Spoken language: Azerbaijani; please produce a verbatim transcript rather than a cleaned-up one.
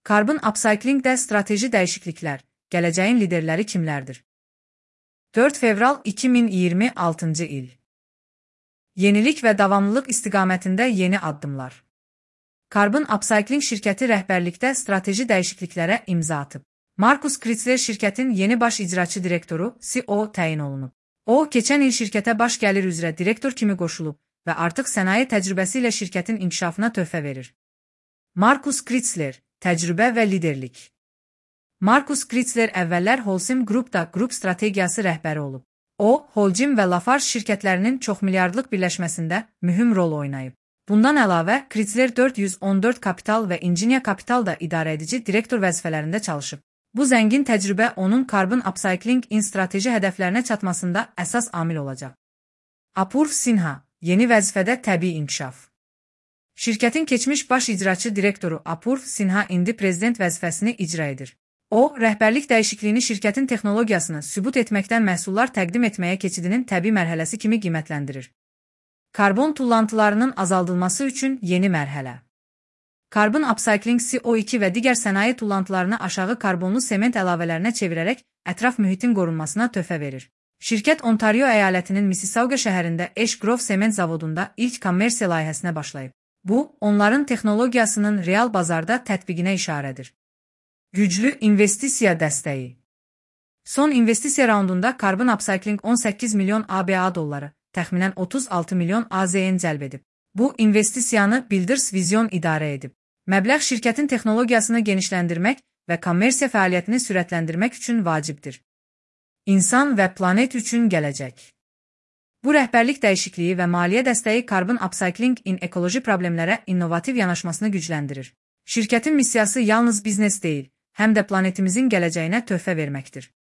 Carbon upcyclingdə strateji dəyişikliklər, gələcəyin liderləri kimlərdir? dörd fevral iki min iyirmi altıncı il. Yenilik və davamlılıq istiqamətində yeni addımlar. Carbon Upcycling şirkəti rəhbərlikdə strateji dəyişikliklərə imza atıb. Markus Kritzler şirkətin yeni baş icraçı direktoru C E O təyin olunub. O, keçən il şirkətə baş gəlir üzrə direktor kimi qoşulub və artıq sənaye təcrübəsi ilə şirkətin inkişafına töhfə verir. Markus Kritzler, təcrübə və liderlik. Markus Kritzler əvvəllər Holcim Group'da qrup strategiyası rəhbəri olub. O, Holcim və Lafarge şirkətlərinin çoxmilyardlıq birləşməsində mühüm rol oynayıb. Bundan əlavə, Kritzler dörd yüz on dörd Kapital və Ingenia Capital'da idarəedici direktor vəzifələrində çalışıb. Bu zəngin təcrübə onun Carbon Upcycling-in strateji hədəflərinə çatmasında əsas amil olacaq. Apurv Sinha, yeni vəzifədə təbii inkişaf. Şirkətin keçmiş baş icraçı direktoru Apurv Sinha indi prezident vəzifəsini icra edir. O, rəhbərlik dəyişikliyini şirkətin texnologiyasını sübut etməkdən məhsullar təqdim etməyə keçidinin təbii mərhələsi kimi qiymətləndirir. Karbon tullantılarının azaldılması üçün yeni mərhələ. Carbon Upcycling C O iki və digər sənaye tullantılarını aşağı karbonlu sement əlavələrinə çevirərək ətraf mühitin qorunmasına töhfə verir. Şirkət Ontario əyalətinin Mississauga şəhərində Ash Grove sement zavodunda ilk kommersiya layihəsinə başlayıb. Bu, onların texnologiyasının real bazarda tətbiqinə işarədir. Güclü investisiya dəstəyi. Son investisiya raundunda Carbon Upcycling on səkkiz milyon A B A dolları, təxminən otuz altı milyon A Z N cəlb edib. Bu investisiyanı Builders Vision idarə edib. Məbləğ şirkətin texnologiyasını genişləndirmək və kommersiya fəaliyyətini sürətləndirmək üçün vacibdir. İnsan və planet üçün gələcək. Bu rəhbərlik dəyişikliyi və maliyyə dəstəyi Carbon Upcycling-in ekoloji problemlərə innovativ yanaşmasını gücləndirir. Şirkətin missiyası yalnız biznes deyil, həm də planetimizin gələcəyinə töhfə verməkdir.